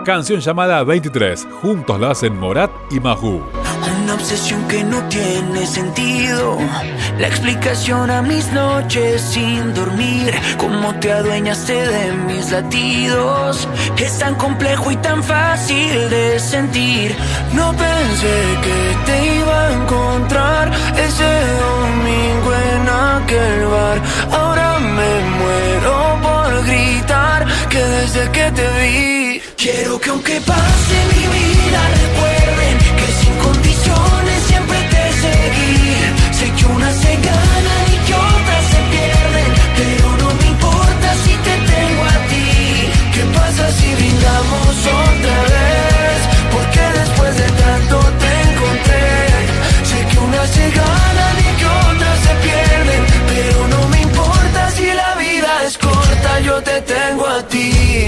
canción llamada 23. Juntos la hacen Morat y Mahou. Una obsesión que no tiene sentido, la explicación a mis noches sin dormir. Cómo te adueñaste de mis latidos, es tan complejo y tan fácil de sentir. No pensé que te iba a encontrar ese domingo en aquel bar. Ahora me muero por gritar que desde que te vi, quiero que aunque pase mi vida recuerden que sin condiciones siempre te seguí. Sé que unas se ganan y que otras se pierden, pero no me importa si te tengo a ti. ¿Qué pasa si brindamos otra vez? Porque después de tanto te encontré. Sé que unas se ganan y que otras se pierden, pero no me importa si la vida es corta, yo te tengo a ti.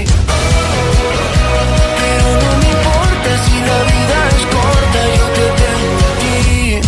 Pero no me importa si la vida es corta, yo te tengo a ti.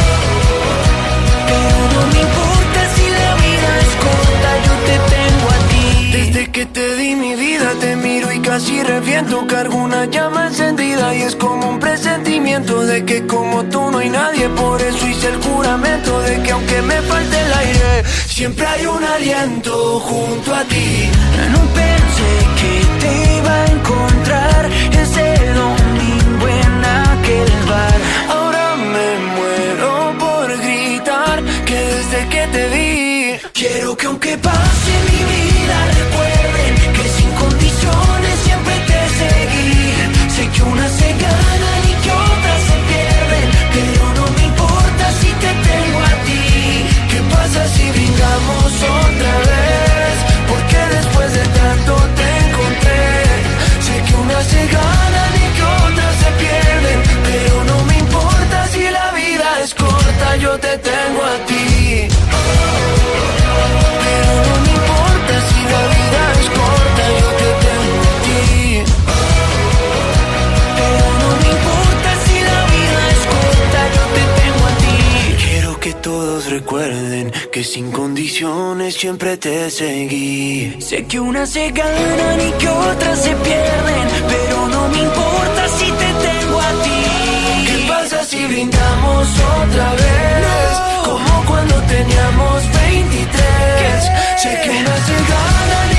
Pero no me importa si la vida es corta, yo te tengo a ti. Desde que te di mi vida te miro y casi reviento. Cargo una llama encendida y es como un presentimiento de que como tú no hay nadie. Por eso hice el juramento de que aunque me falte el aire, siempre hay un aliento junto a ti. No pensé que te iba a encontrar ese domingo en aquel bar. Ahora me muero por gritar que desde que te vi, quiero que aunque pase mi vida recuerden que sin condiciones siempre te seguí. Sé que unas se ganan y que otras se pierden, pero no me importa si te tengo a ti. ¿Qué pasa si brindamos otra vez? Porque después de tanto te encontré. Sé que unas se ganan y que otras se pierden, pero no me importa si la vida es corta, yo te tengo a ti. Pero no me importa si la vida es corta, yo te tengo a ti. Pero no me importa si la vida es corta, yo te tengo a ti. Quiero que todos recuerden que sin condiciones siempre te seguí. Sé que unas se ganan y que otras se pierden, pero no me importa si te tengo a ti. ¿Qué pasa si brindamos otra vez? No. Como cuando teníamos 23. Sé que unas se ganan